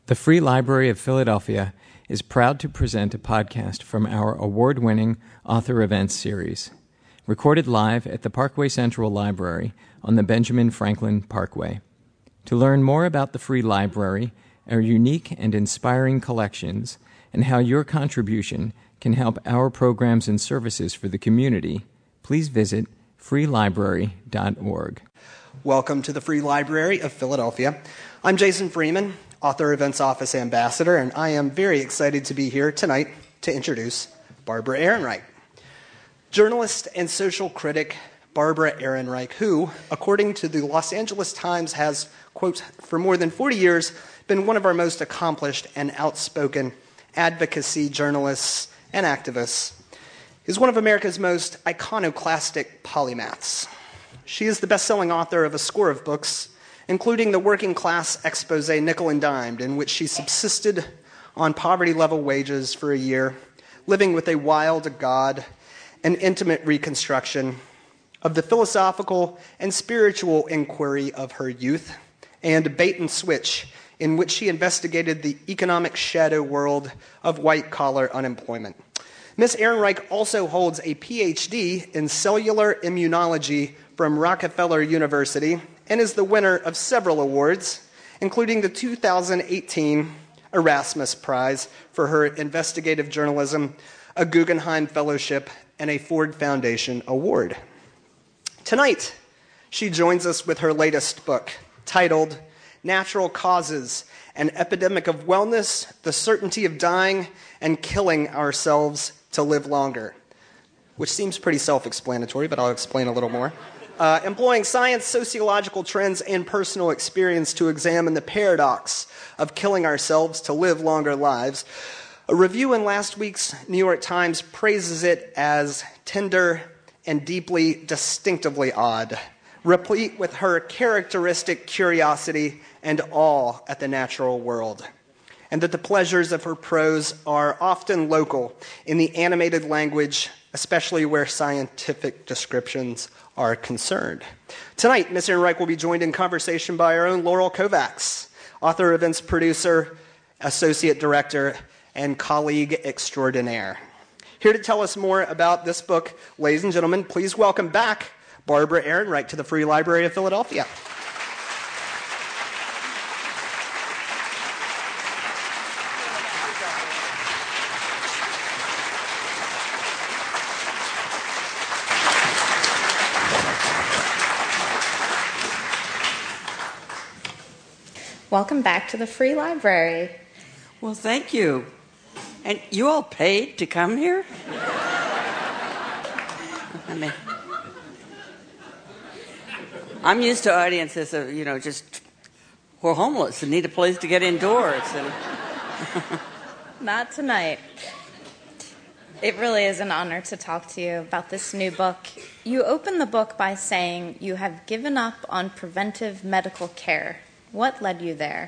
The Free Library of Philadelphia is proud to present a podcast from our award-winning Author Events series, recorded live at the Parkway Central Library on the Benjamin Franklin Parkway. To learn more about the Free Library, our unique and inspiring collections, and how your contribution can help our programs and services for the community, please visit freelibrary.org. Welcome to the Free Library of Philadelphia. I'm Jason Freeman, Author Events Office Ambassador, and I am very excited to be here tonight to introduce Barbara Ehrenreich. Journalist and social critic Barbara Ehrenreich, who, according to the Los Angeles Times, has, quote, for more than 40 years been one of our most accomplished and outspoken advocacy journalists and activists, is one of America's most iconoclastic polymaths. She is the best-selling author of a score of books, including the working class expose Nickel and Dimed, in which she subsisted on poverty-level wages for a year, living with a wild God, an intimate reconstruction of the philosophical and spiritual inquiry of her youth, and Bait and Switch, in which she investigated the economic shadow world of white-collar unemployment. Ms. Ehrenreich also holds a PhD in cellular immunology from Rockefeller University and is the winner of several awards, including the 2018 Erasmus Prize for her investigative journalism, a Guggenheim Fellowship, and a Ford Foundation Award. Tonight, she joins us with her latest book, titled Natural Causes, An Epidemic of Wellness, the Certainty of Dying, and Killing Ourselves to Live Longer, which seems pretty self-explanatory, but I'll explain a little more. Employing science, sociological trends, and personal experience to examine the paradox of killing ourselves to live longer lives. A review in last week's New York Times praises it as tender and deeply distinctively odd, replete with her characteristic curiosity and awe at the natural world, and that the pleasures of her prose are often local in the animated language, especially where scientific descriptions are concerned. Tonight, Ms. Ehrenreich will be joined in conversation by our own Laurel Kovacs, author, events producer, associate director, and colleague extraordinaire. Here to tell us more about this book, ladies and gentlemen, please welcome back Barbara Ehrenreich to the Free Library of Philadelphia. Welcome back to the Free Library. Well, thank you. And you all paid to come here? I'm used to audiences of, just who are homeless and need a place to get indoors. And Not tonight. It really is an honor to talk to you about this new book. You open the book by saying you have given up on preventive medical care. What led you there?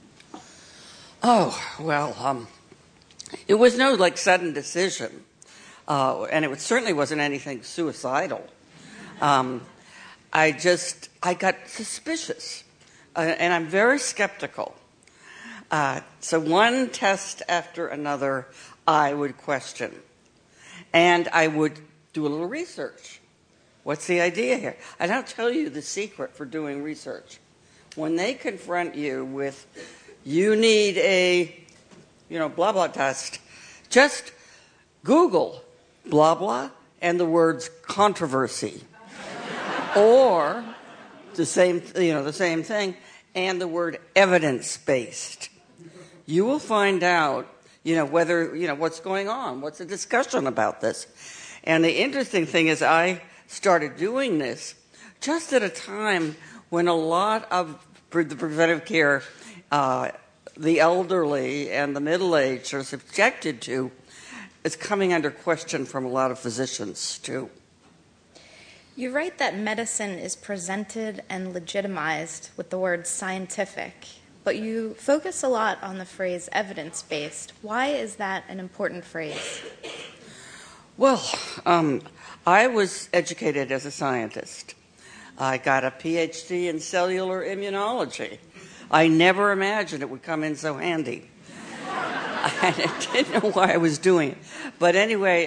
Oh, well, it was no, sudden decision. And it certainly wasn't anything suicidal. I got suspicious. And I'm very skeptical. So one test after another, I would question. And I would do a little research. What's the idea here? And I'll tell you the secret for doing research. When they confront you with, you need a, blah, blah test, just Google blah, blah and the words controversy. Or the same thing, and the word evidence-based. You will find out, whether, what's going on, what's the discussion about this. And the interesting thing is I started doing this just at a time when a lot of the preventive care the elderly and the middle-aged are subjected to is coming under question from a lot of physicians, too. You write that medicine is presented and legitimized with the word scientific, but you focus a lot on the phrase evidence-based. Why is that an important phrase? Well, I was educated as a scientist. I got a PhD in cellular immunology. I never imagined it would come in so handy. I didn't know why I was doing it. But anyway,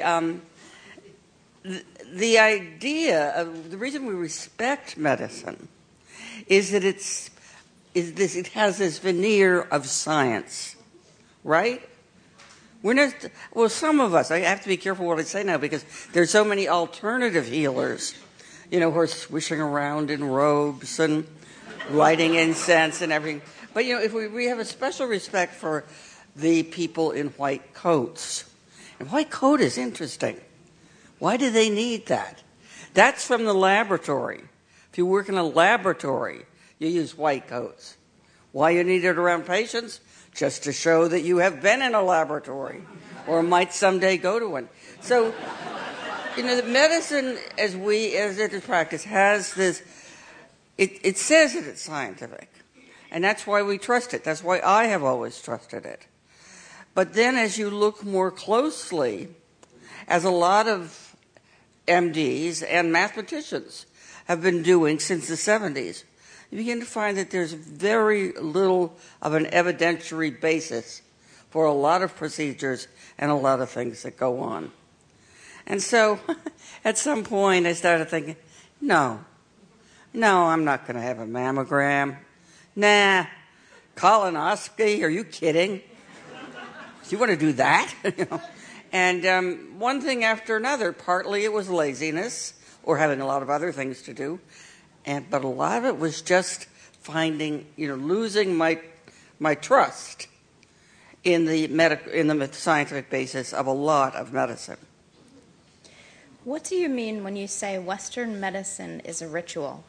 the idea of the reason we respect medicine is that it has this veneer of science, right? We're not, well, some of us, I have to be careful what I say now because there's so many alternative healers, who are swishing around in robes and lighting incense and everything. But, if we have a special respect for the people in white coats. And white coat is interesting. Why do they need that? That's from the laboratory. If you work in a laboratory, you use white coats. Why you need it around patients? Just to show that you have been in a laboratory or might someday go to one. So, the medicine as it is practiced has this, it says that it's scientific. And that's why we trust it. That's why I have always trusted it. But then as you look more closely, as a lot of MDs and mathematicians have been doing since the 70s, you begin to find that there's very little of an evidentiary basis for a lot of procedures and a lot of things that go on. And so at some point I started thinking, no, I'm not going to have a mammogram. Nah, colonoscopy, are you kidding? You want to do that? And one thing after another, partly it was laziness or having a lot of other things to do. But a lot of it was just finding, losing my trust in the scientific basis of a lot of medicine. What do you mean when you say Western medicine is a ritual?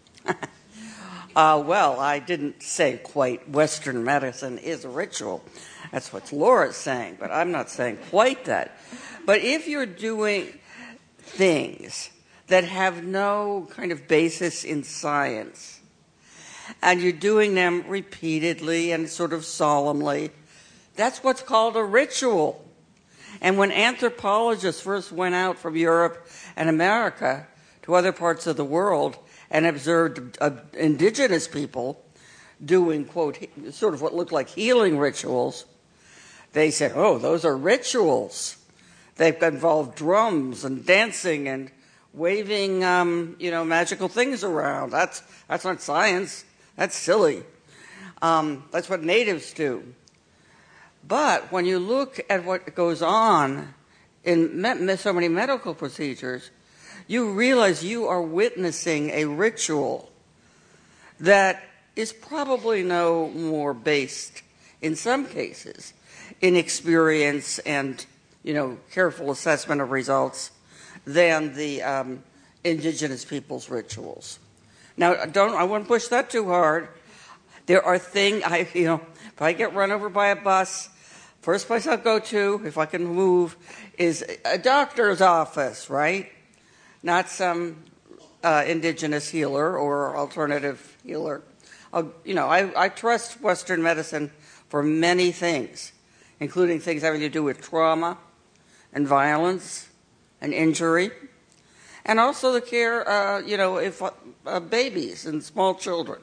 Well, I didn't say quite Western medicine is a ritual. That's what Laura's saying, but I'm not saying quite that. But if you're doing things that have no kind of basis in science, and you're doing them repeatedly and sort of solemnly, that's what's called a ritual. And when anthropologists first went out from Europe and America to other parts of the world and observed indigenous people doing, quote, sort of what looked like healing rituals, they said, oh, those are rituals. They've involved drums and dancing and waving, magical things around. That's not science. That's silly. That's what natives do. But when you look at what goes on in so many medical procedures, you realize you are witnessing a ritual that is probably no more based, in some cases, in experience and, careful assessment of results than the indigenous people's rituals. Now, I wouldn't push that too hard. There are things, if I get run over by a bus, first place I'll go to, if I can move, is a doctor's office, right? Not some indigenous healer or alternative healer. I trust Western medicine for many things, including things having to do with trauma and violence and injury, and also the care, of babies and small children.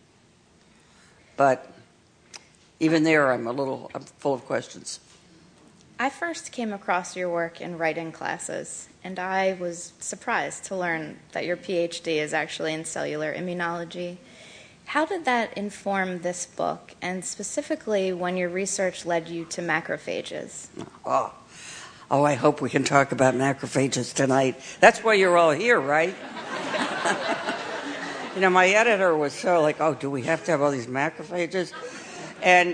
But even there, I'm full of questions. I first came across your work in writing classes, and I was surprised to learn that your PhD is actually in cellular immunology. How did that inform this book, and specifically when your research led you to macrophages? Oh, I hope we can talk about macrophages tonight. That's why you're all here, right? My editor was so like, oh, do we have to have all these macrophages? And,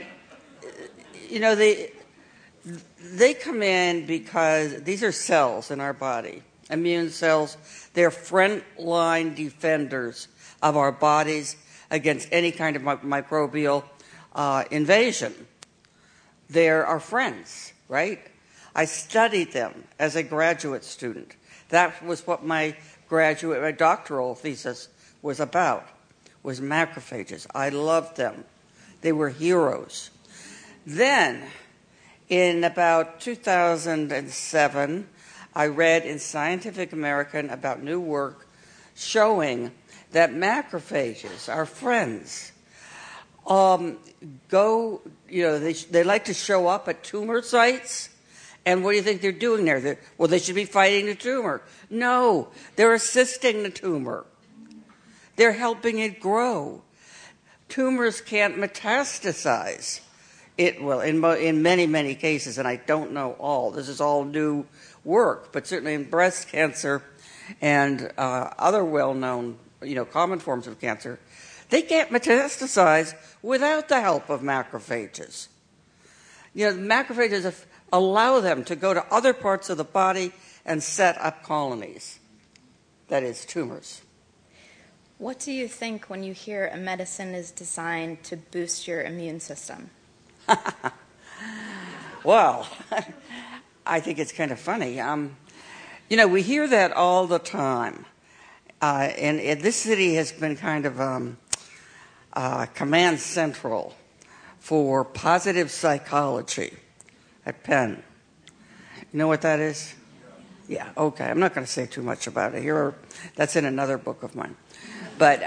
they come in because these are cells in our body, immune cells. They're front-line defenders of our bodies against any kind of microbial invasion. They're our friends, right? I studied them as a graduate student. That was what my doctoral thesis was about, was macrophages. I loved them. They were heroes. Then, in about 2007, I read in Scientific American about new work showing that macrophages, our friends, They like to show up at tumor sites. And what do you think they're doing there? They should be fighting the tumor. No, they're assisting the tumor. They're helping it grow. Tumors can't metastasize. In many, many cases, and I don't know all. This is all new work, but certainly in breast cancer and other well-known, common forms of cancer, they can't metastasize without the help of macrophages. Macrophages allow them to go to other parts of the body and set up colonies, that is, tumors. What do you think when you hear a medicine is designed to boost your immune system? Well, I think it's kind of funny. We hear that all the time. And this city has been kind of command central for positive psychology at Penn. You know what that is? Yeah, okay. I'm not going to say too much about it. That's in another book of mine. But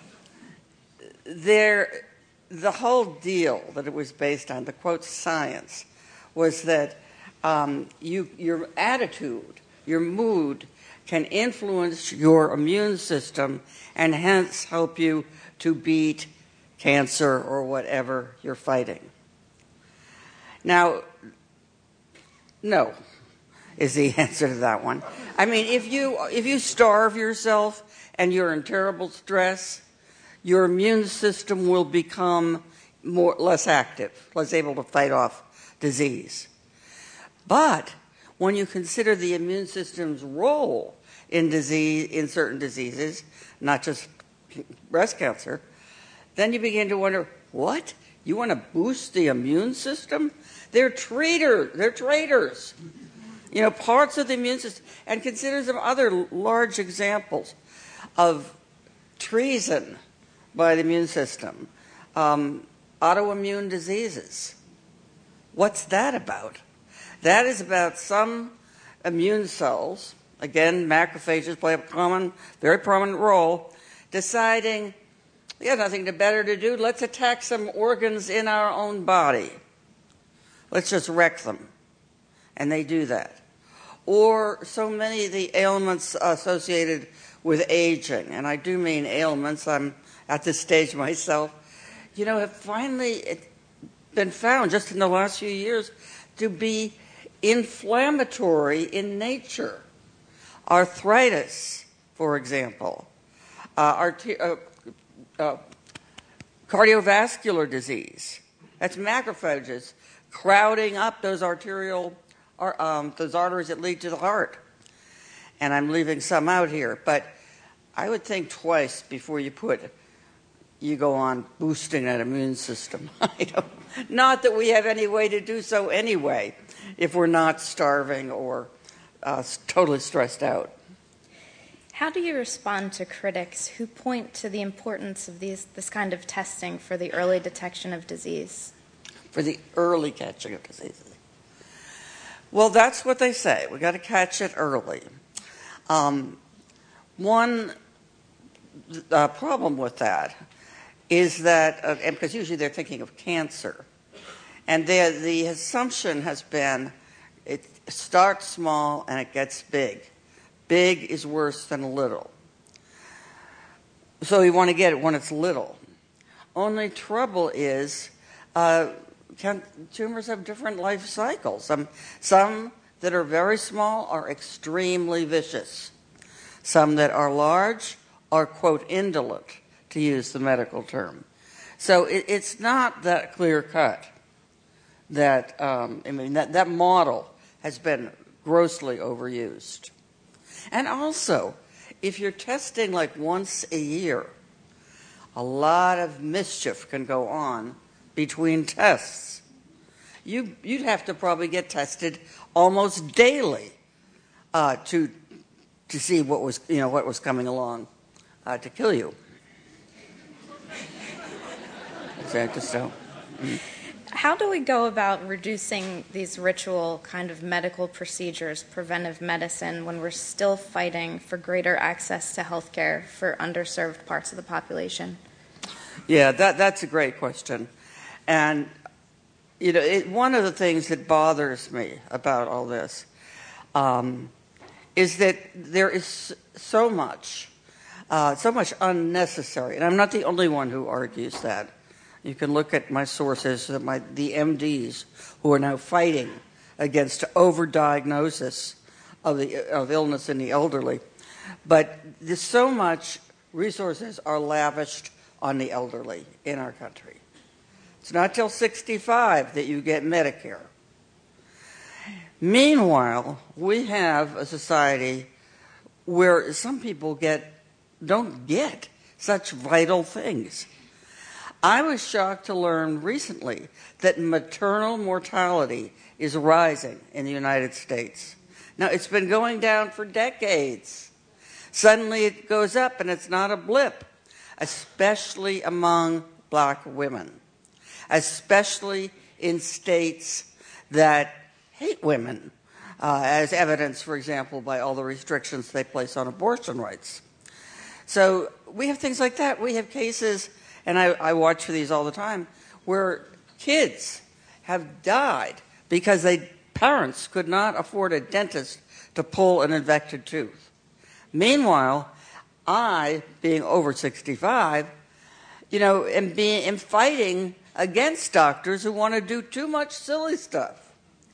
the whole deal that it was based on, the quote science, was that your attitude, your mood, can influence your immune system and hence help you to beat cancer or whatever you're fighting. Now, no is the answer to that one. I mean, if you starve yourself and you're in terrible stress, your immune system will become less active, less able to fight off disease. But when you consider the immune system's role in certain diseases, not just breast cancer, then you begin to wonder, what? You want to boost the immune system? They're traitors. Parts of the immune system. And consider some other large examples of treason by the immune system. Autoimmune diseases. What's that about? That is about some immune cells, again, macrophages play a very prominent role, deciding we have nothing better to do. Let's attack some organs in our own body. Let's just wreck them. And they do that. Or so many of the ailments associated with aging, and I do mean ailments, I'm at this stage myself, have finally been found just in the last few years to be inflammatory in nature. Arthritis, for example, cardiovascular disease. That's macrophages crowding up those arteries that lead to the heart. And I'm leaving some out here, but I would think twice before you go on boosting that immune system. Not that we have any way to do so anyway, if we're not starving or totally stressed out. How do you respond to critics who point to the importance of this kind of testing for the early detection of disease? For the early catching of diseases. Well, that's what they say. We've got to catch it early. One problem with that is that, because usually they're thinking of cancer, and the assumption has been it starts small and it gets big. Big is worse than little. So you want to get it when it's little. Only trouble is tumors have different life cycles. Some that are very small are extremely vicious. Some that are large are, quote, indolent, to use the medical term. So it's not that clear cut. That that model has been grossly overused. And also, if you're testing like once a year, a lot of mischief can go on between tests. You'd have to probably get tested almost daily to see what was coming along to kill you. So. How do we go about reducing these ritual kind of medical procedures, preventive medicine, when we're still fighting for greater access to health care for underserved parts of the population? Yeah, that's a great question. And, one of the things that bothers me about all this is that there is so much unnecessary. And I'm not the only one who argues that. You can look at my sources, the MDs who are now fighting against overdiagnosis of illness in the elderly. But there's so much resources are lavished on the elderly in our country. It's not till 65 that you get Medicare. Meanwhile, we have a society where some people don't get such vital things. I was shocked to learn recently that maternal mortality is rising in the United States. Now, it's been going down for decades. Suddenly it goes up, and it's not a blip, especially among black women, especially in states that hate women, as evidenced, for example, by all the restrictions they place on abortion rights. So we have things like that. We have cases, and I watch for these all the time, where kids have died because parents could not afford a dentist to pull an infected tooth. Meanwhile, I, being over 65, am fighting against doctors who want to do too much silly stuff.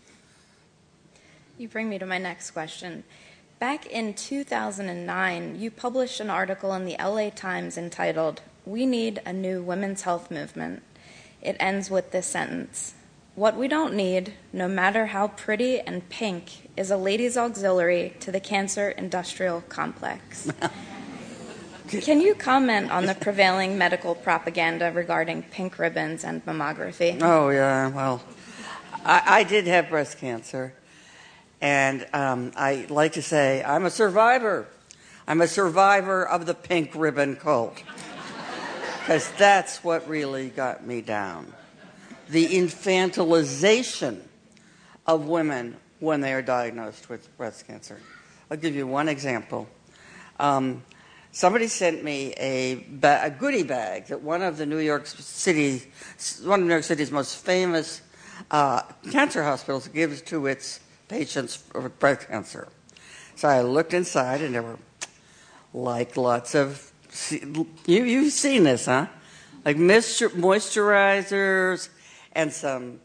You bring me to my next question. Back in 2009, you published an article in the LA Times entitled, "We Need a New Women's Health Movement." It ends with this sentence: "What we don't need, no matter how pretty and pink, is a ladies' auxiliary to the cancer industrial complex." Can you comment on the prevailing medical propaganda regarding pink ribbons and mammography? Oh, yeah, well, I did have breast cancer, and I like to say I'm a survivor. I'm a survivor of the pink ribbon cult, because that's what really got me down. The infantilization of women when they are diagnosed with breast cancer. I'll give you one example. Somebody sent me a goodie bag that one of New York City's most famous cancer hospitals gives to its patients with breast cancer. So I looked inside, and there were like lots of, you've seen this, huh? Like moisturizers and some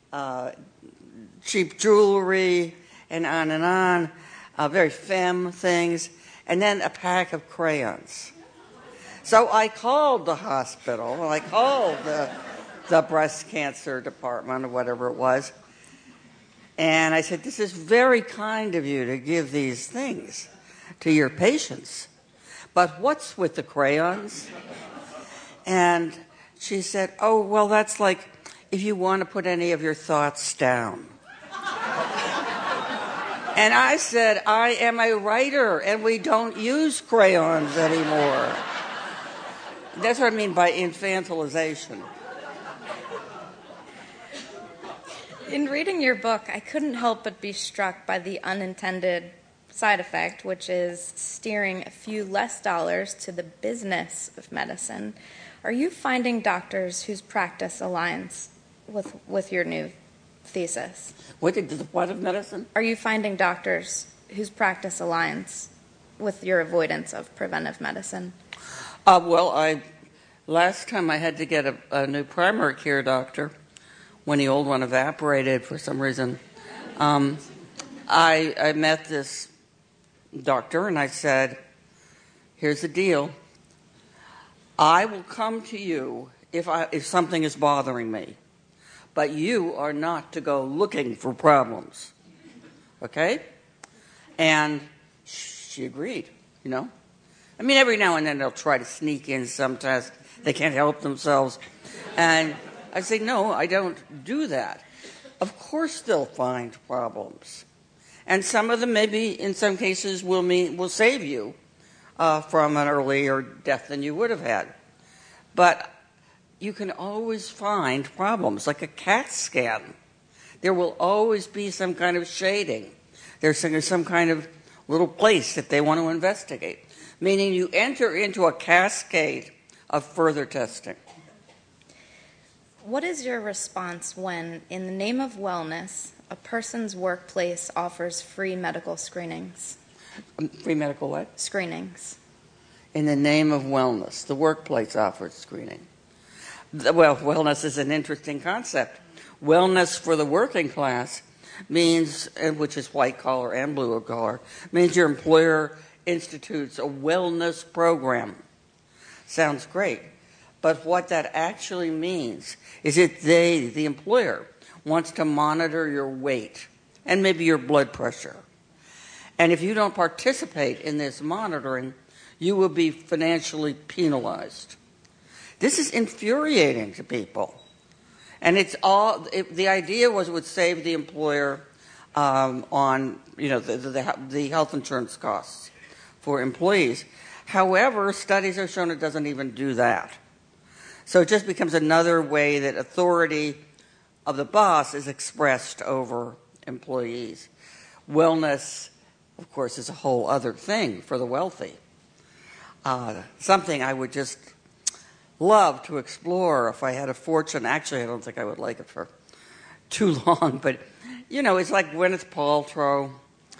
cheap jewelry and on, very femme things, and then a pack of crayons. So I called the hospital, I called the breast cancer department or whatever it was, and I said, "This is very kind of you to give these things to your patients, but what's with the crayons?" And she said, "Oh, well, that's like if you want to put any of your thoughts down." And I said, "I am a writer, and we don't use crayons anymore." That's what I mean by infantilization. In reading your book, I couldn't help but be struck by the unintended side effect, which is steering a few less dollars to the business of medicine. Are you finding doctors whose practice aligns with your new thesis? What of medicine? Are you finding doctors whose practice aligns with your avoidance of preventive medicine? Last time I had to get a new primary care doctor when the old one evaporated for some reason. I met this doctor, and I said, "Here's the deal. I will come to you if something is bothering me, but you are not to go looking for problems, okay?" And she agreed, I mean, every now and then they'll try to sneak in some test. They can't help themselves. And I say, "No, I don't do that." Of course they'll find problems. And some of them maybe, in some cases, will save you from an earlier death than you would have had. But you can always find problems, like a CAT scan. There will always be some kind of shading. There's some kind of little place that they want to investigate, meaning you enter into a cascade of further testing. What is your response when, in the name of wellness, a person's workplace offers free medical screenings? Free medical what? Screenings. In the name of wellness, the workplace offers screening. Well, wellness is an interesting concept. Wellness for the working class means, which is white collar and blue collar, means your employer institutes a wellness program. Sounds great. But what that actually means is that the employer, wants to monitor your weight and maybe your blood pressure. And if you don't participate in this monitoring, you will be financially penalized. This is infuriating to people. And the idea was it would save the employer on the health insurance costs for employees. However, studies have shown it doesn't even do that. So it just becomes another way that authority of the boss is expressed over employees. Wellness, of course, is a whole other thing for the wealthy. Something I would just love to explore if I had a fortune. Actually, I don't think I would like it for too long, but it's like Gwyneth Paltrow.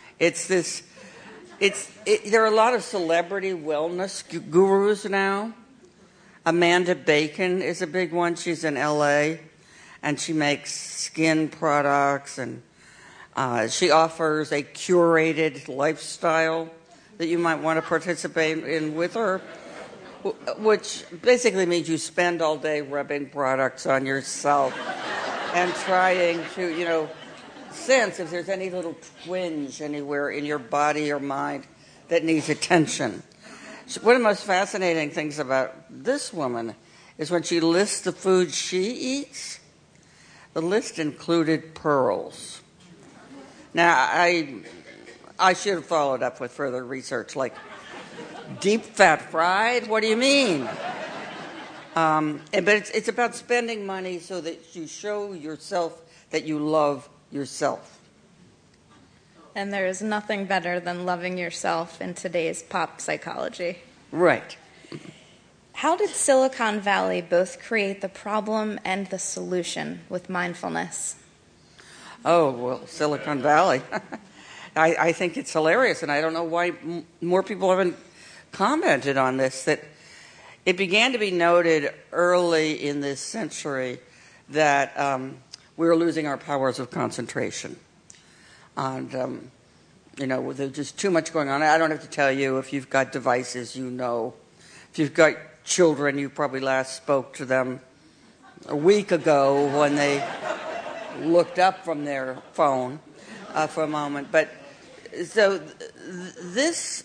There are a lot of celebrity wellness gurus now. Amanda Bacon is a big one. She's in L.A., and she makes skin products, and she offers a curated lifestyle that you might want to participate in with her, which basically means you spend all day rubbing products on yourself and trying to, sense if there's any little twinge anywhere in your body or mind that needs attention. One of the most fascinating things about this woman is when she lists the food she eats, the list included pearls. Now, I should have followed up with further research, like deep fat fried? What do you mean? But it's about spending money so that you show yourself that you love yourself. And there is nothing better than loving yourself in today's pop psychology. Right. How did Silicon Valley both create the problem and the solution with mindfulness? Oh, well, Silicon Valley. I think it's hilarious, and I don't know why more people haven't commented on this, that it began to be noted early in this century that we were losing our powers of concentration. And, there's just too much going on. I don't have to tell you, if you've got devices, If you've got children, you probably last spoke to them a week ago when they looked up from their phone for a moment. But so this,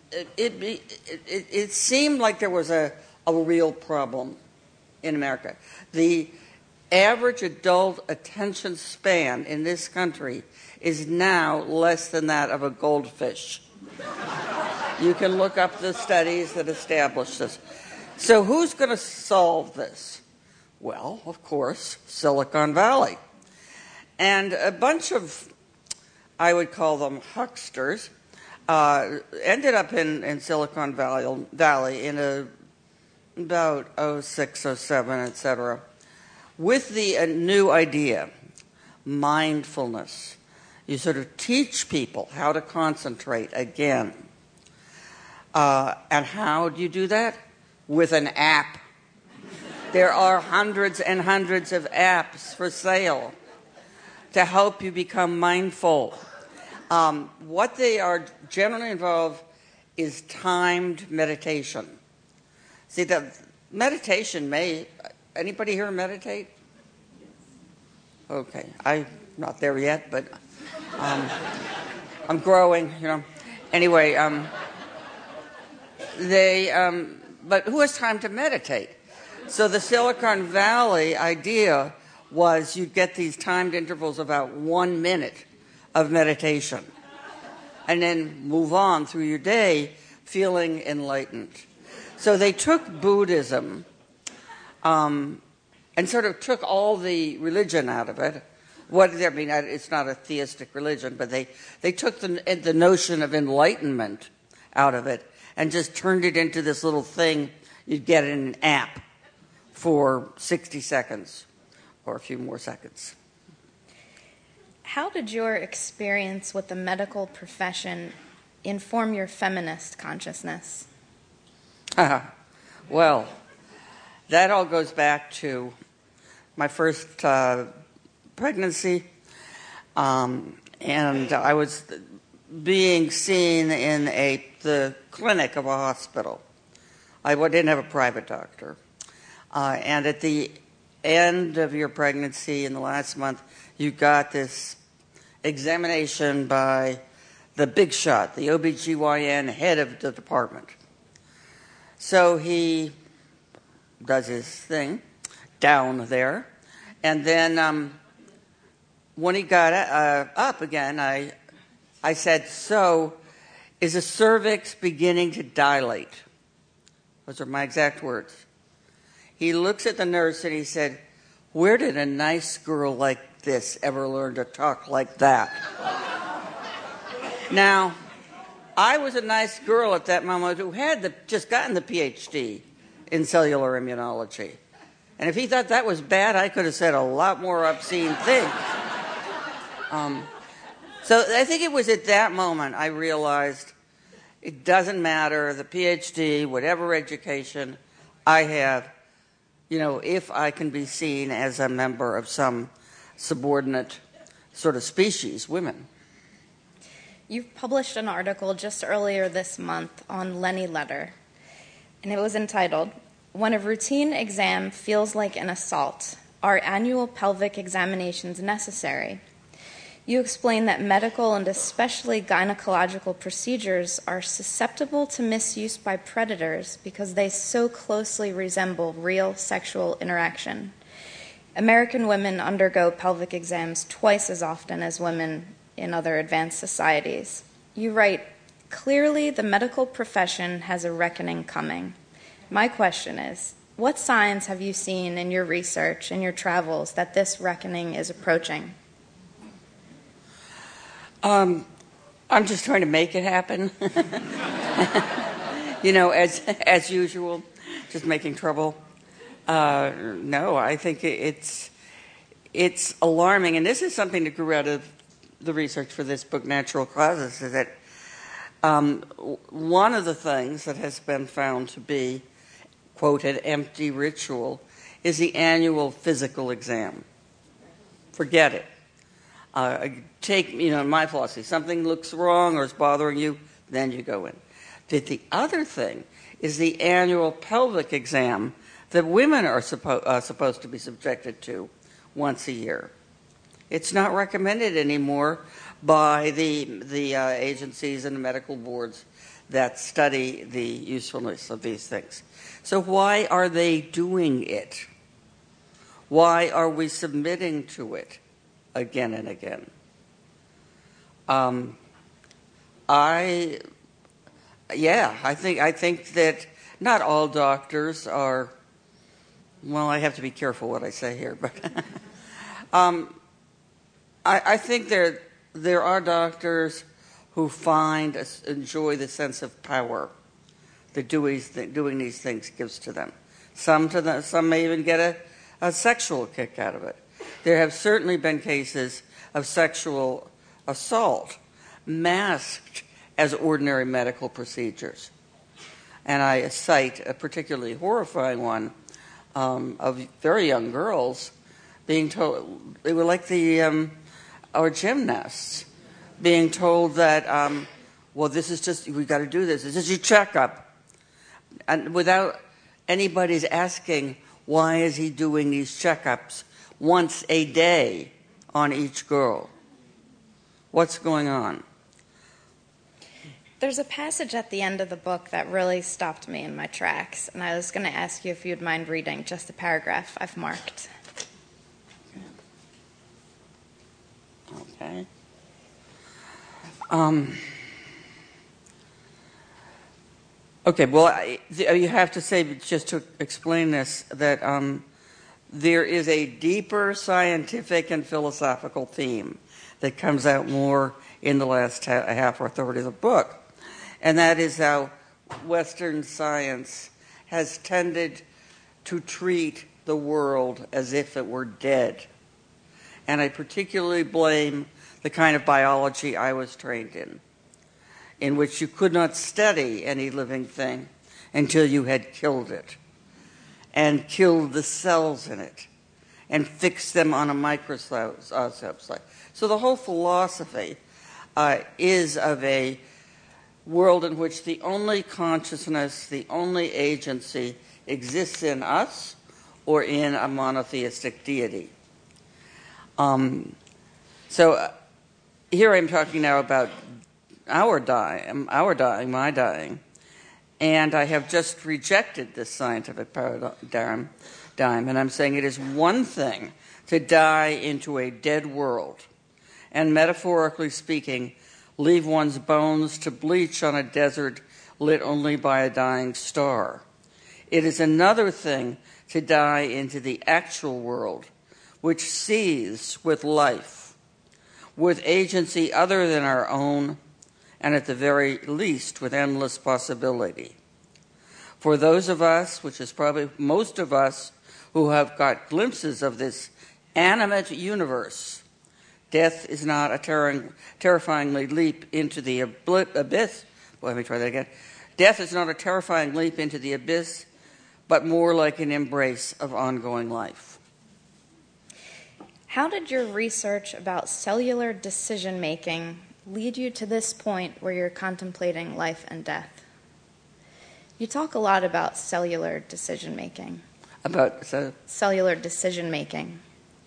it seemed like there was a real problem in America. The average adult attention span in this country is now less than that of a goldfish. You can look up the studies that establish this. So who's going to solve this? Well, of course, Silicon Valley. And a bunch of, I would call them hucksters, ended up in Silicon Valley in about 06, 07, etc., with the new idea, mindfulness. You sort of teach people how to concentrate again. And how do you do that? With an app. There are hundreds and hundreds of apps for sale to help you become mindful. What they are generally involved is timed meditation. See, the meditation anybody here meditate? Okay, I'm not there yet, but I'm growing, Anyway, but who has time to meditate? So the Silicon Valley idea was you'd get these timed intervals of about 1 minute of meditation and then move on through your day feeling enlightened. So they took Buddhism and sort of took all the religion out of it. It's not a theistic religion, but they took the notion of enlightenment out of it and just turned it into this little thing you'd get in an app for 60 seconds. or a few more seconds. How did your experience with the medical profession inform your feminist consciousness? Well, that all goes back to my first pregnancy, and I was being seen in the clinic of a hospital. I didn't have a private doctor. And at the end of your pregnancy, in the last month, you got this examination by the big shot, the OBGYN head of the department. So he does his thing down there. And then when he got up again, I said, "So, is the cervix beginning to dilate?" Those are my exact words. He looks at the nurse and he said, "Where did a nice girl like this ever learn to talk like that?" Now, I was a nice girl at that moment who had just gotten the PhD in cellular immunology. And if he thought that was bad, I could have said a lot more obscene things. So I think it was at that moment I realized it doesn't matter, the PhD, whatever education I have, if I can be seen as a member of some subordinate sort of species, women. You've published an article just earlier this month on Lenny Letter, and it was entitled, "When a Routine Exam Feels Like an Assault, Are Annual Pelvic Examinations Necessary?" You explain that medical and especially gynecological procedures are susceptible to misuse by predators because they so closely resemble real sexual interaction. American women undergo pelvic exams twice as often as women in other advanced societies. You write, "Clearly, the medical profession has a reckoning coming." My question is, what signs have you seen in your research and your travels that this reckoning is approaching? I'm just trying to make it happen. As usual, just making trouble. No, I think it's alarming, and this is something that grew out of the research for this book, Natural Causes, is that one of the things that has been found to be, quote, an empty ritual, is the annual physical exam. Forget it. Take, my philosophy, something looks wrong or is bothering you, then you go in. The other thing is the annual pelvic exam that women are supposed to be subjected to once a year. It's not recommended anymore by the agencies and the medical boards that study the usefulness of these things. So why are they doing it? Why are we submitting to it again and again? I think that not all doctors are. Well, I have to be careful what I say here, but I think there are doctors who enjoy the sense of power that doing these things gives to them. Some may even get a sexual kick out of it. There have certainly been cases of sexual assault masked as ordinary medical procedures. And I cite a particularly horrifying one of very young girls being told, they were like our gymnasts, being told that, this is just, we got to do this. This is your checkup. And without anybody's asking, why is he doing these checkups once a day on each girl? What's going on? There's a passage at the end of the book that really stopped me in my tracks, and I was going to ask you if you'd mind reading just a paragraph I've marked. Okay. Okay, well, you have to say, just to explain this, that there is a deeper scientific and philosophical theme that comes out more in the last half or third of the book. And that is how Western science has tended to treat the world as if it were dead. And I particularly blame the kind of biology I was trained in which you could not study any living thing until you had killed it, and killed the cells in it, and fixed them on a microscope. So the whole philosophy is of a world in which the only consciousness, the only agency exists in us or in a monotheistic deity. So here I'm talking now about my dying, and I have just rejected this scientific paradigm, and I'm saying it is one thing to die into a dead world, and metaphorically speaking, leave one's bones to bleach on a desert lit only by a dying star. It is another thing to die into the actual world, which seethes with life, with agency other than our own, and at the very least with endless possibility. For those of us, which is probably most of us, who have got glimpses of this animate universe, death is not a terrifyingly leap into the abyss. Well, let me try that again. Death is not a terrifying leap into the abyss, but more like an embrace of ongoing life. How did your research about cellular decision-making lead you to this point where you're contemplating life and death? You talk a lot about cellular decision-making. Cellular decision-making.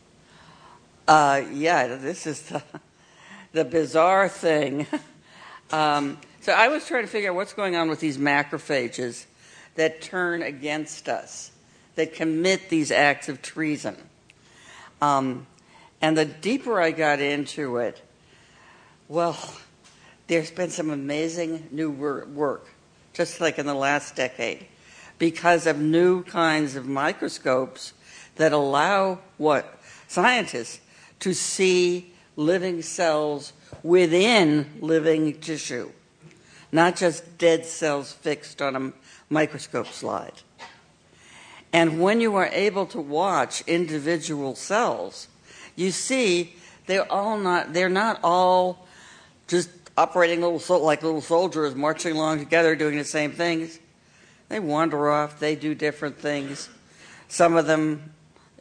This is the bizarre thing. So I was trying to figure out what's going on with these macrophages that turn against us, that commit these acts of treason. And the deeper I got into it, well, there's been some amazing new work, just like in the last decade, because of new kinds of microscopes that allow scientists to see living cells within living tissue, not just dead cells fixed on a microscope slide. And when you are able to watch individual cells, you see they're not all just operating like little soldiers marching along together doing the same things. They wander off, they do different things. Some of them,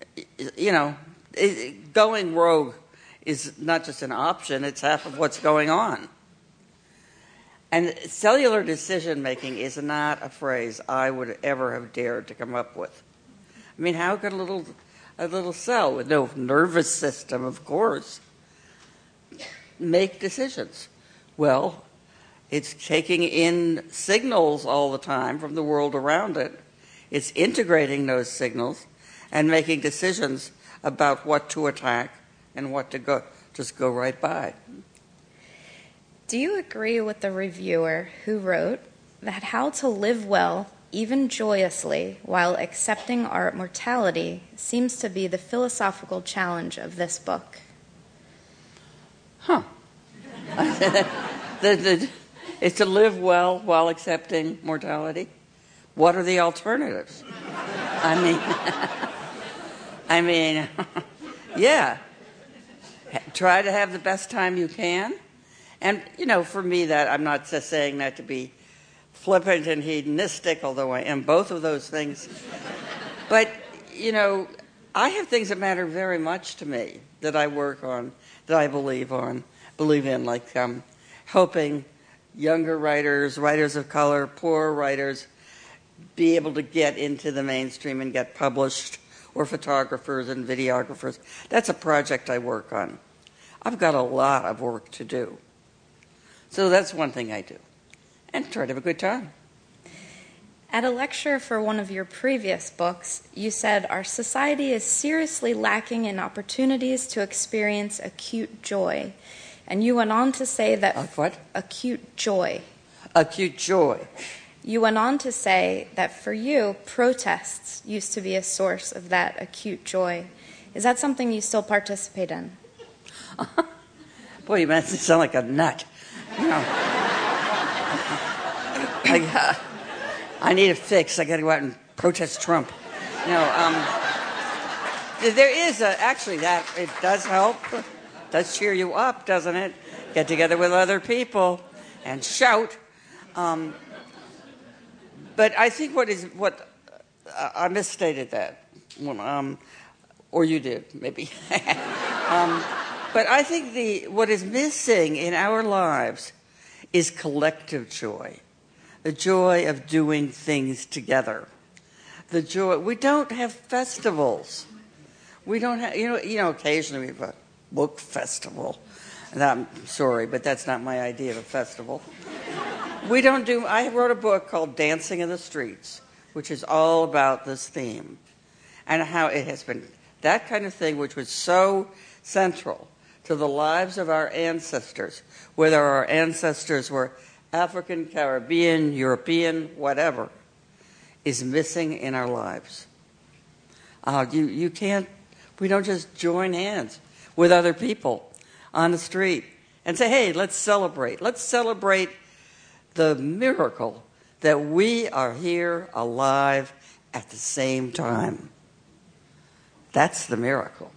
going rogue is not just an option, it's half of what's going on. And cellular decision-making is not a phrase I would ever have dared to come up with. I mean, how could a little cell with no nervous system, of course, make decisions? Well, it's taking in signals all the time from the world around it. It's integrating those signals and making decisions about what to attack and what to go right by. Do you agree with the reviewer who wrote that how to live well, even joyously, while accepting our mortality seems to be the philosophical challenge of this book? Huh. It's to live well while accepting mortality. What are the alternatives? I mean, yeah. Try to have the best time you can. And, for me, that I'm not just saying that to be flippant and hedonistic, although I am both of those things. But, I have things that matter very much to me that I work on, that I believe in, like helping younger writers of color, poor writers, be able to get into the mainstream and get published, or photographers and videographers. That's a project I work on. I've got a lot of work to do. So that's one thing I do. And try to have a good time. At a lecture for one of your previous books, you said our society is seriously lacking in opportunities to experience acute joy. And you went on to say that... What? Acute joy. Acute joy. You went on to say that for you, protests used to be a source of that acute joy. Is that something you still participate in? Boy, you made it sound like a nut. I need a fix. I got to go out and protest Trump. There is actually that it does help, does cheer you up, doesn't it? Get together with other people and shout. But I think I misstated that, or you did maybe. But I think what is missing in our lives is collective joy, the joy of doing things together. The joy. We don't have festivals. We don't have, occasionally we have a book festival. And I'm sorry, but that's not my idea of a festival. I wrote a book called Dancing in the Streets, which is all about this theme and how it has been that kind of thing which was so central to the lives of our ancestors, whether our ancestors were African, Caribbean, European, whatever, is missing in our lives. We don't just join hands with other people on the street and say, hey, let's celebrate. Let's celebrate the miracle that we are here alive at the same time. That's the miracle.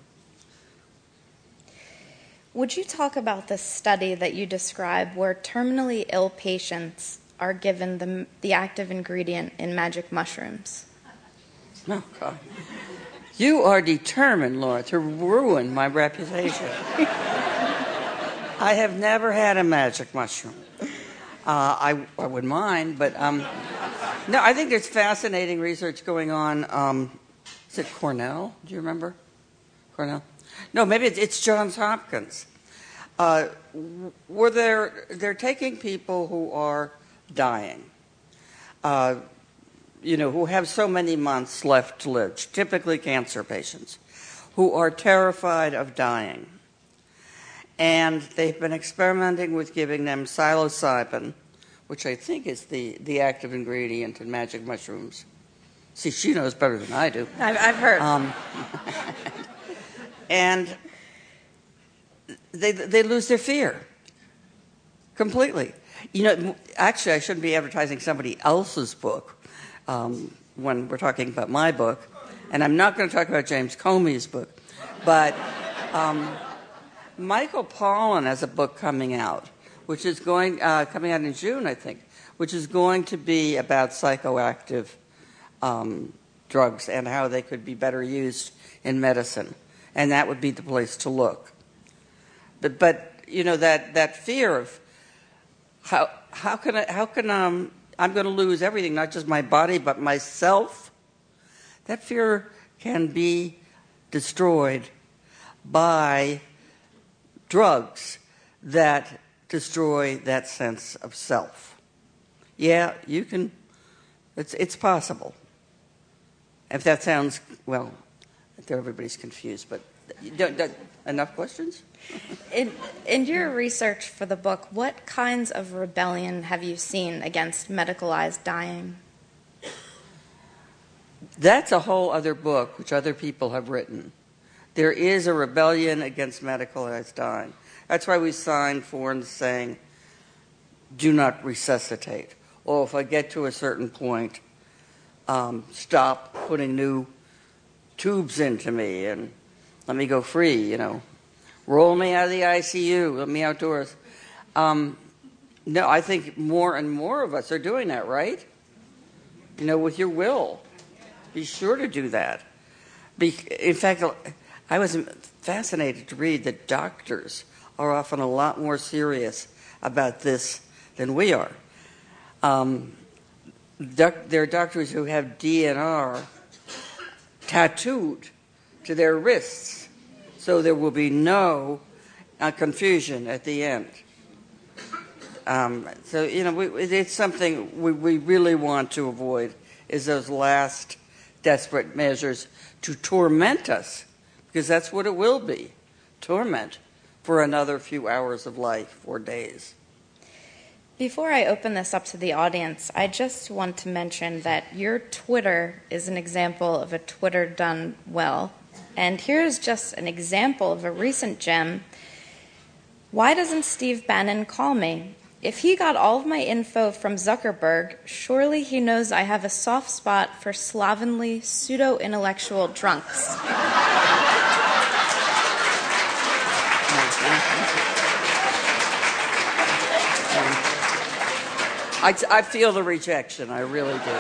Would you talk about the study that you describe where terminally ill patients are given the active ingredient in magic mushrooms? Oh, God. You are determined, Laura, to ruin my reputation. I have never had a magic mushroom. I wouldn't mind, but no, I think there's fascinating research going on. Is it Cornell? Do you remember? Cornell? No, maybe it's Johns Hopkins. Where they're taking people who are dying, who have so many months left to live, typically cancer patients, who are terrified of dying. And they've been experimenting with giving them psilocybin, which I think is the active ingredient in magic mushrooms. See, she knows better than I do. I've heard. And they lose their fear completely. Actually, I shouldn't be advertising somebody else's book when we're talking about my book. And I'm not going to talk about James Comey's book. But Michael Pollan has a book coming out, which is coming out in June, I think, which is going to be about psychoactive drugs and how they could be better used in medicine. And that would be the place to look. But that fear of how can I'm going to lose everything, not just my body, but myself, that fear can be destroyed by drugs that destroy that sense of self. Yeah, you can. It's possible. If that sounds, well, everybody's confused, but enough questions? In your research for the book, what kinds of rebellion have you seen against medicalized dying? That's a whole other book, which other people have written. There is a rebellion against medicalized dying. That's why we signed forms saying, do not resuscitate. Or if I get to a certain point, stop putting new tubes into me and let me go free, Roll me out of the ICU, let me outdoors. No, I think more and more of us are doing that, right? With your will. Be sure to do that. In fact, I was fascinated to read that doctors are often a lot more serious about this than we are. There are doctors who have DNR tattooed to their wrists, so there will be no confusion at the end. It's something we really want to avoid, is those last desperate measures to torment us, because that's what it will be, torment for another few hours of life or days. Before I open this up to the audience, I just want to mention that your Twitter is an example of a Twitter done well. And here's just an example of a recent gem. Why doesn't Steve Bannon call me? If he got all of my info from Zuckerberg, surely he knows I have a soft spot for slovenly, pseudo-intellectual drunks. I feel the rejection. I really do.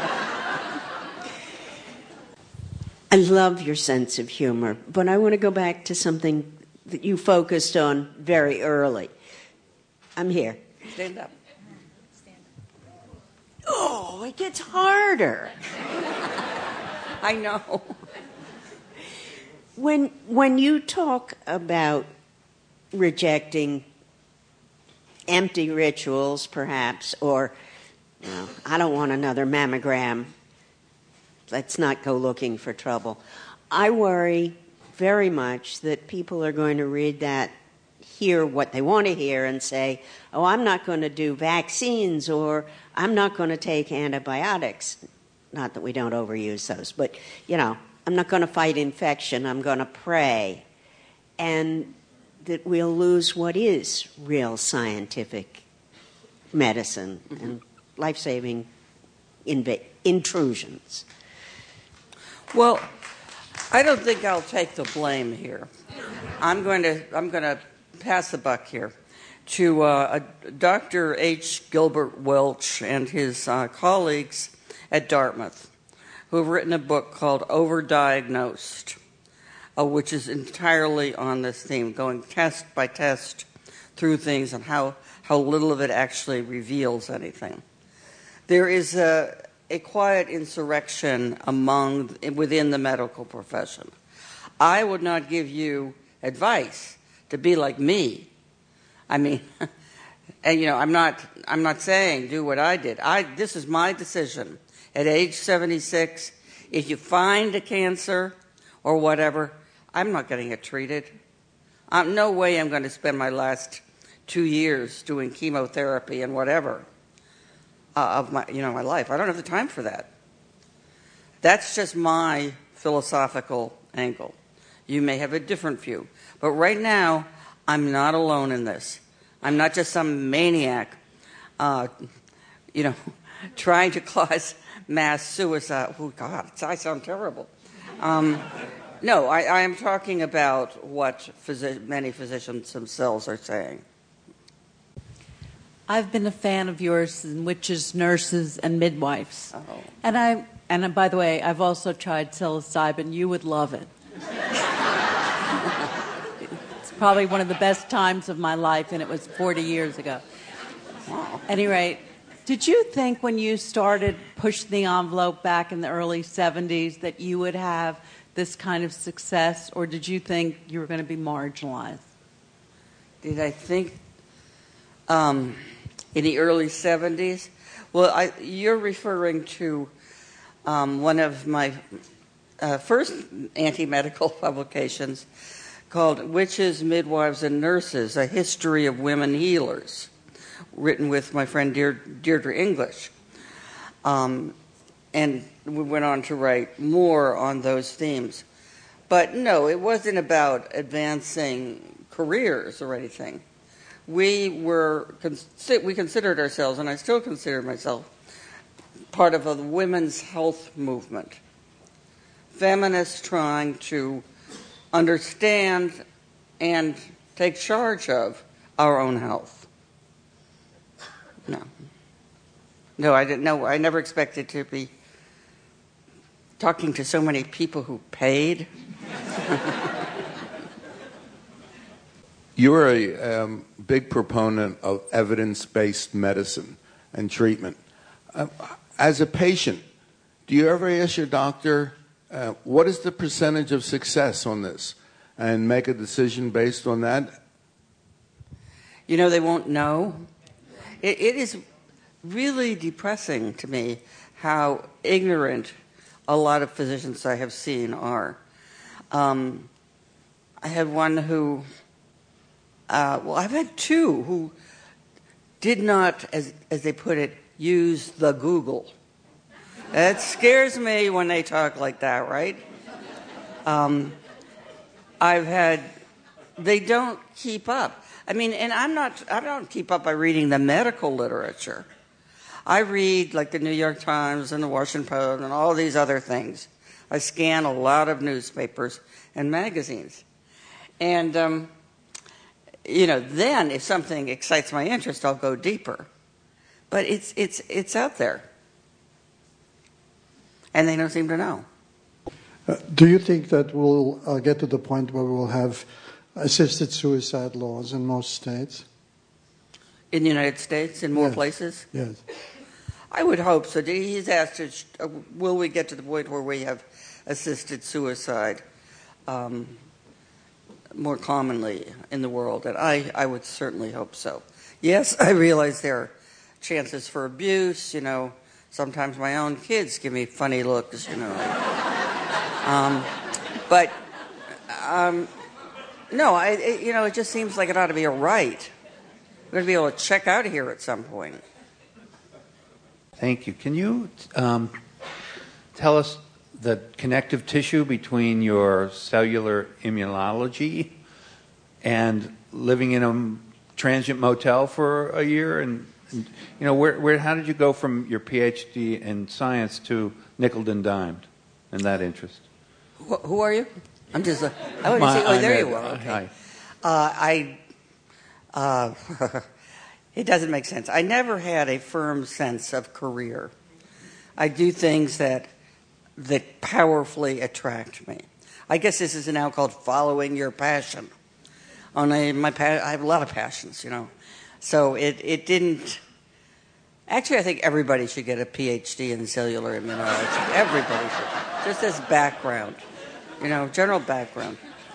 I love your sense of humor, but I want to go back to something that you focused on very early. I'm here. Stand up. Oh, it gets harder. I know. When you talk about rejecting empty rituals, perhaps, or, I don't want another mammogram, let's not go looking for trouble. I worry very much that people are going to read that, hear what they want to hear, and say, oh, I'm not going to do vaccines, or I'm not going to take antibiotics. Not that we don't overuse those, but, I'm not going to fight infection. I'm going to pray. And that we'll lose what is real scientific medicine and life-saving intrusions. Well, I don't think I'll take the blame here. I'm going to pass the buck here to Dr. H. Gilbert Welch and his colleagues at Dartmouth, who have written a book called Overdiagnosed, which is entirely on this theme, going test by test through things and how little of it actually reveals anything. There is a quiet insurrection within the medical profession. I would not give you advice to be like me. I mean, and I'm not saying do what I did. This is my decision. At age 76, if you find a cancer or whatever, I'm not getting it treated. No way I'm going to spend my last 2 years doing chemotherapy and whatever of my life. I don't have the time for that. That's just my philosophical angle. You may have a different view. But right now, I'm not alone in this. I'm not just some maniac, trying to cause mass suicide. Oh, God, I sound terrible. No, I am talking about what many physicians themselves are saying. I've been a fan of yours, which is nurses and midwives. Oh. And by the way, I've also tried psilocybin. You would love it. It's probably one of the best times of my life, and it was 40 years ago. Wow. At any rate, did you think when you started pushing the envelope back in the early 70s that you would have this kind of success, or did you think you were going to be marginalized? Did I think in the early 70s? Well, you're referring to one of my first anti-medical publications called Witches, Midwives, and Nurses, A History of Women Healers, written with my friend Deirdre English. And we went on to write more on those themes. But no, it wasn't about advancing careers or anything. We considered ourselves, and I still consider myself, part of a women's health movement. Feminists trying to understand and take charge of our own health. No, I didn't know. I never expected to be talking to so many people who paid. You're a big proponent of evidence-based medicine and treatment. As a patient, do you ever ask your doctor, what is the percentage of success on this, and make a decision based on that? They won't know. It is really depressing to me how ignorant a lot of physicians I have seen are. I had one who, I've had two who did not, as they put it, use the Google. It scares me when they talk like that, right? I've had They don't keep up. I mean, and I don't keep up by reading the medical literature. I read like the New York Times and the Washington Post and all these other things. I scan a lot of newspapers and magazines. And, then if something excites my interest, I'll go deeper. But it's out there. And they don't seem to know. Do you think that we'll get to the point where we'll have assisted suicide laws in most states? In the United States, in more places? Yes. I would hope so. He's asked, will we get to the point where we have assisted suicide more commonly in the world? And I would certainly hope so. Yes, I realize there are chances for abuse. Sometimes my own kids give me funny looks, But, no, it just seems like it ought to be a right. We're going to be able to check out of here at some point. Thank you. Can you tell us the connective tissue between your cellular immunology and living in a transient motel for a year? And how did you go from your PhD in science to nickel and dimed and that interest? Who are you? I'm just. I want to say. Oh, there you are. Okay. Hi. It doesn't make sense. I never had a firm sense of career. I do things that powerfully attract me. I guess this is now called following your passion. I have a lot of passions, So it didn't. Actually, I think everybody should get a PhD in cellular immunology. Everybody should, just as background, general background.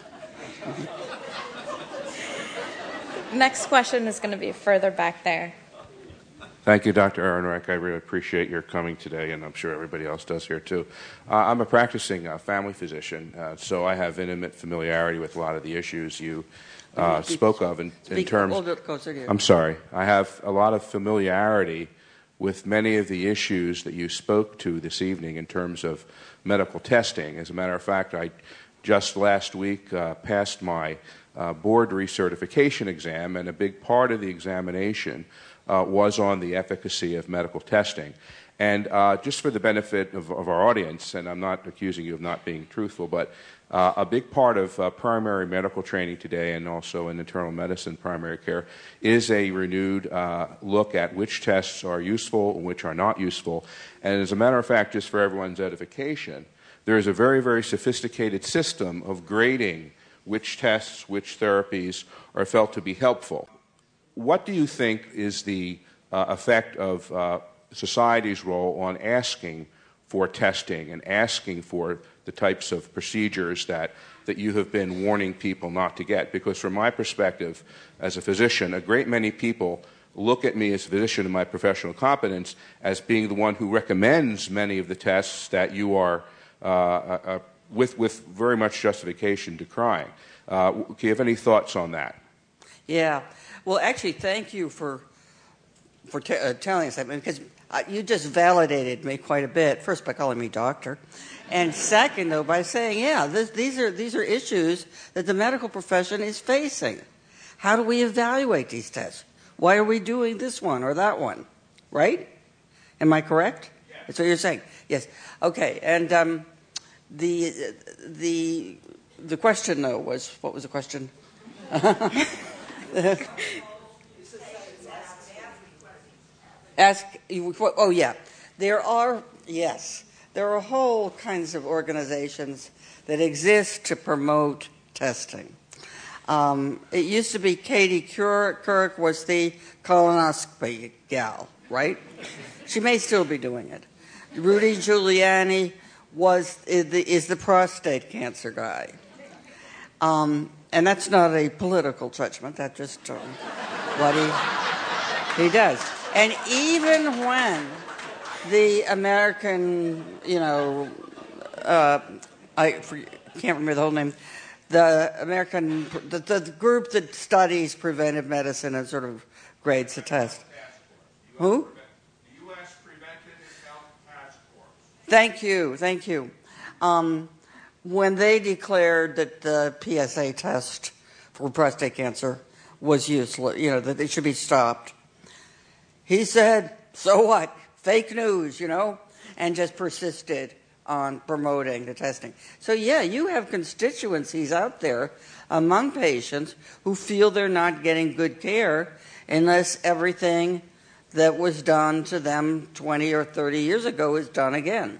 Next question is going to be further back there. Thank you, Dr. Ehrenreich. I really appreciate your coming today, and I'm sure everybody else does here, too. I'm a practicing family physician, so I have intimate familiarity with a lot of the issues you spoke of in terms... Hold it closer to you. I'm sorry. I have a lot of familiarity with many of the issues that you spoke to this evening in terms of medical testing. As a matter of fact, I just last week passed my board recertification exam, and a big part of the examination was on the efficacy of medical testing. And just for the benefit of our audience, and I'm not accusing you of not being truthful, but a big part of primary medical training today, and also in internal medicine primary care, is a renewed look at which tests are useful and which are not useful. And as a matter of fact, just for everyone's edification, there is a very, very sophisticated system of grading which tests, which therapies are felt to be helpful. What do you think is the effect of society's role on asking for testing and asking for the types of procedures that you have been warning people not to get? Because from my perspective as a physician, a great many people look at me as a physician and my professional competence as being the one who recommends many of the tests that you are with very much justification decrying. Do you have any thoughts on that? Yeah. Well, actually, thank you for telling us that, because you just validated me quite a bit. First, by calling me doctor, and second, though, by saying, these are issues that the medical profession is facing. How do we evaluate these tests? Why are we doing this one or that one? Right? Am I correct? Yes. That's what you're saying. Yes. Okay. And the question, though, was, what was the question? There are whole kinds of organizations that exist to promote testing. It used to be Katie Couric was the colonoscopy gal, right? She may still be doing it. Rudy Giuliani is the prostate cancer guy. And that's not a political judgment. That's just what he does. And even when the American, I can't remember the whole name, the group that studies preventive medicine and sort of grades the test. Who? The U.S. Preventive Health Task Force. Thank you. When they declared that the PSA test for prostate cancer was useless, that it should be stopped. He said, so what? Fake news, and just persisted on promoting the testing. So, yeah, you have constituencies out there among patients who feel they're not getting good care unless everything that was done to them 20 or 30 years ago is done again.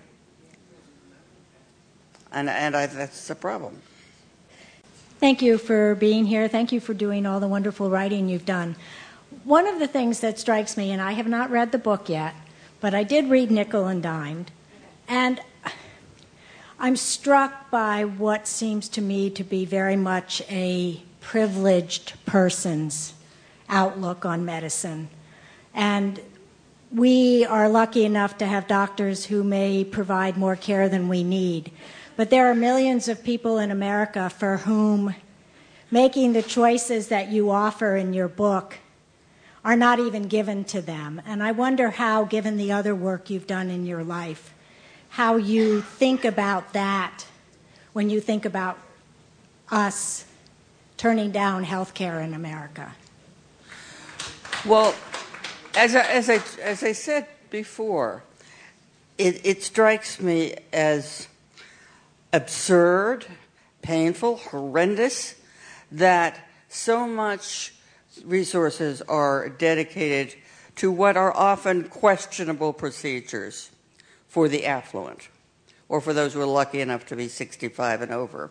And that's the problem. Thank you for being here. Thank you for doing all the wonderful writing you've done. One of the things that strikes me, and I have not read the book yet, but I did read Nickel and Dimed, and I'm struck by what seems to me to be very much a privileged person's outlook on medicine. And we are lucky enough to have doctors who may provide more care than we need. But there are millions of people in America for whom making the choices that you offer in your book are not even given to them. And I wonder how, given the other work you've done in your life, how you think about that when you think about us turning down health care in America. Well, as I said before, it strikes me as absurd, painful, horrendous that so much resources are dedicated to what are often questionable procedures for the affluent or for those who are lucky enough to be 65 and over.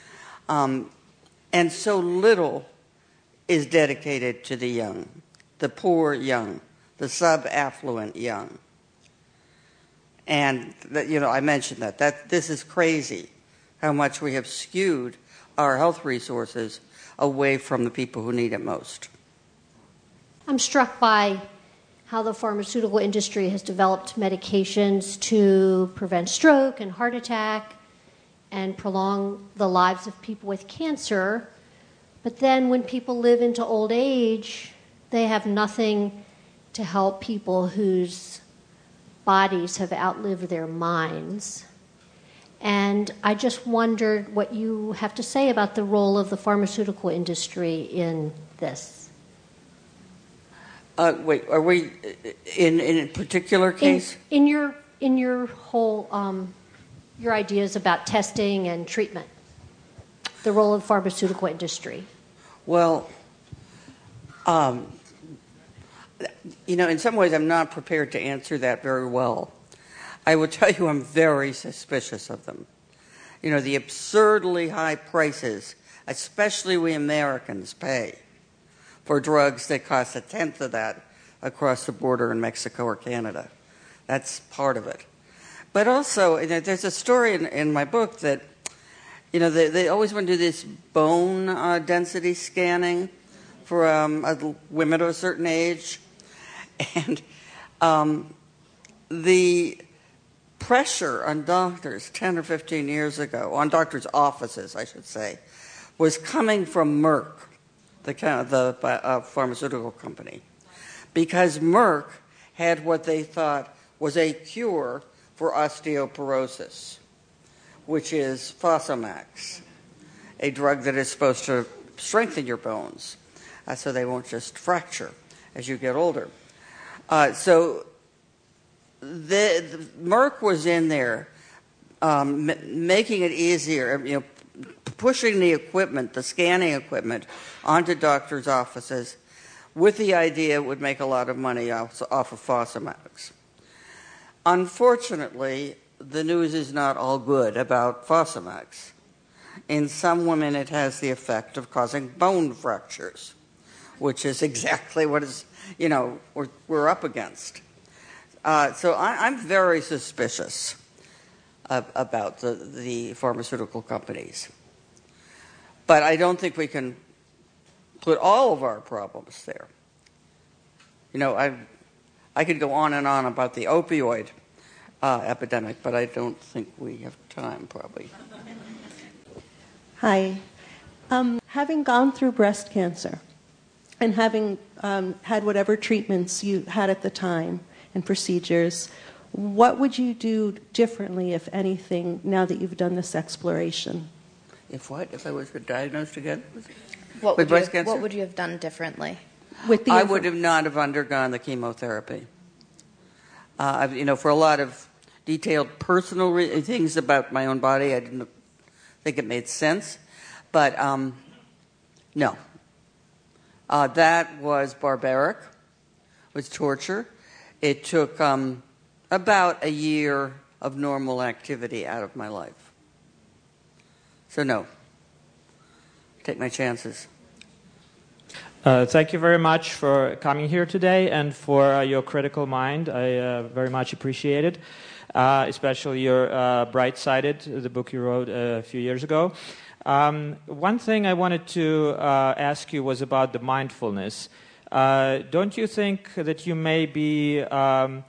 And so little is dedicated to the young, the poor young, the sub-affluent young. And, I mentioned that this is crazy, how much we have skewed our health resources away from the people who need it most. I'm struck by how the pharmaceutical industry has developed medications to prevent stroke and heart attack and prolong the lives of people with cancer. But then when people live into old age, they have nothing to help people whose bodies have outlived their minds. And I just wondered what you have to say about the role of the pharmaceutical industry in this. Wait, are we in a particular case? In your whole your ideas about testing and treatment, the role of the pharmaceutical industry. Well, in some ways I'm not prepared to answer that very well. I will tell you I'm very suspicious of them. The absurdly high prices, especially we Americans pay for drugs that cost a tenth of that across the border in Mexico or Canada. That's part of it. But also, there's a story in my book that, they always want to do this bone density scanning for women of a certain age. And the pressure on doctors 10 or 15 years ago, on doctors' offices, I should say, was coming from Merck, the pharmaceutical company, because Merck had what they thought was a cure for osteoporosis, which is Fosamax, a drug that is supposed to strengthen your bones so they won't just fracture as you get older. So Merck was in there making it easier, pushing the equipment, the scanning equipment, onto doctors' offices with the idea it would make a lot of money off of Fosamax. Unfortunately, the news is not all good about Fosamax. In some women, it has the effect of causing bone fractures, which is exactly what we're up against. So I'm very suspicious about the pharmaceutical companies. But I don't think we can put all of our problems there. I could go on and on about the opioid epidemic, but I don't think we have time, probably. Hi. Having gone through breast cancer and having had whatever treatments you had at the time and procedures, what would you do differently, if anything, now that you've done this exploration? If what? If I was diagnosed again? What with would breast you, cancer? What would you have done differently? I would have not have undergone the chemotherapy. For a lot of detailed personal things about my own body, I didn't think it made sense. But no. That was barbaric. It was torture. It took about a year of normal activity out of my life. So no. Take my chances. Thank you very much for coming here today and for your critical mind. I very much appreciate it, especially your Bright-Sided, the book you wrote a few years ago. One thing I wanted to ask you was about the mindfulness. Don't you think that you may be giving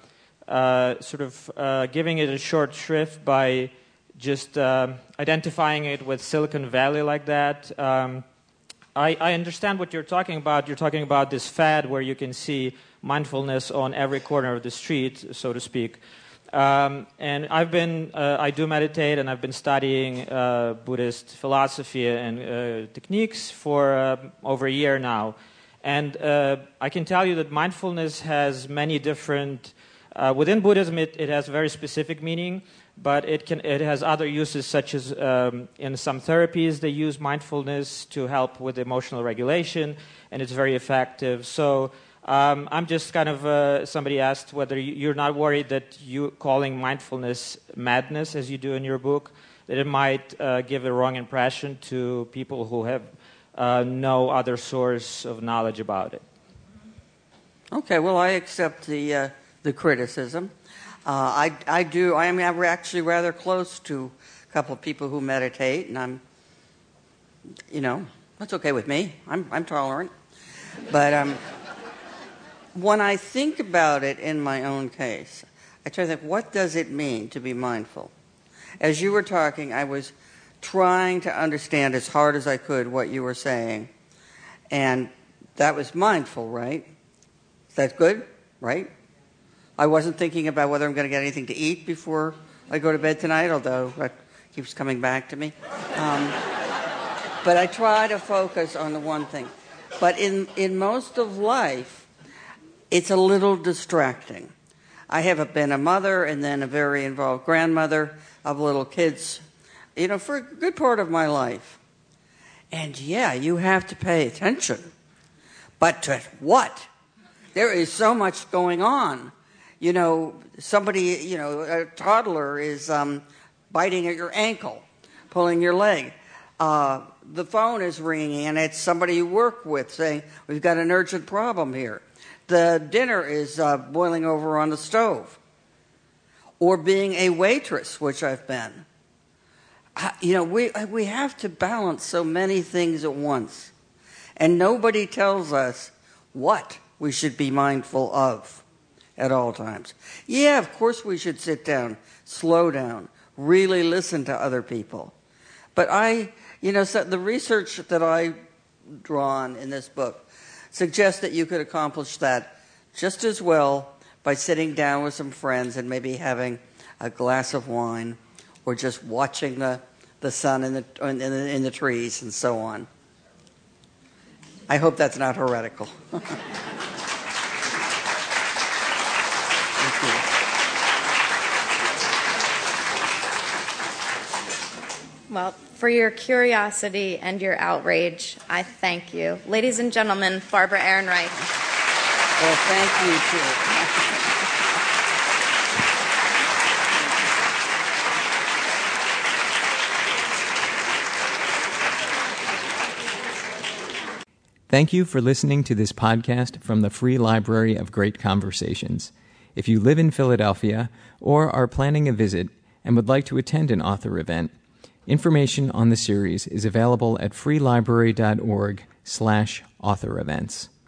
it a short shrift by just identifying it with Silicon Valley like that? I understand what you're talking about. You're talking about this fad where you can see mindfulness on every corner of the street, so to speak. And I do meditate, and I've been studying Buddhist philosophy and techniques for over a year now. And I can tell you that mindfulness has many different, within Buddhism it has very specific meaning, but it has other uses, such as in some therapies they use mindfulness to help with emotional regulation, and it's very effective. So I'm just kind of, somebody asked whether you're not worried that you calling mindfulness madness, as you do in your book, that it might give a wrong impression to people who have no other source of knowledge about it. Okay, well, I accept the criticism. I am actually rather close to a couple of people who meditate, and that's okay with me. I'm tolerant. But when I think about it in my own case, I try to think, what does it mean to be mindful? As you were talking, I was trying to understand as hard as I could what you were saying, and that was mindful, right? Is that good, right? I wasn't thinking about whether I'm going to get anything to eat before I go to bed tonight, although that keeps coming back to me. But I try to focus on the one thing. But in most of life, it's a little distracting. I have been a mother and then a very involved grandmother of little kids, for a good part of my life. And yeah, you have to pay attention. But to what? There is so much going on. Somebody, a toddler is biting at your ankle, pulling your leg. The phone is ringing, and it's somebody you work with saying, we've got an urgent problem here. The dinner is boiling over on the stove. Or being a waitress, which I've been. We have to balance so many things at once. And nobody tells us what we should be mindful of at all times. Yeah, of course we should sit down, slow down, really listen to other people. But so the research that I drawn in this book suggests that you could accomplish that just as well by sitting down with some friends and maybe having a glass of wine or just watching the sun in the trees and so on. I hope that's not heretical. Well, for your curiosity and your outrage, I thank you. Ladies and gentlemen, Barbara Ehrenreich. Well, thank you, too. Thank you for listening to this podcast from the Free Library of Great Conversations. If you live in Philadelphia or are planning a visit and would like to attend an author event, information on the series is available at freelibrary.org/author events.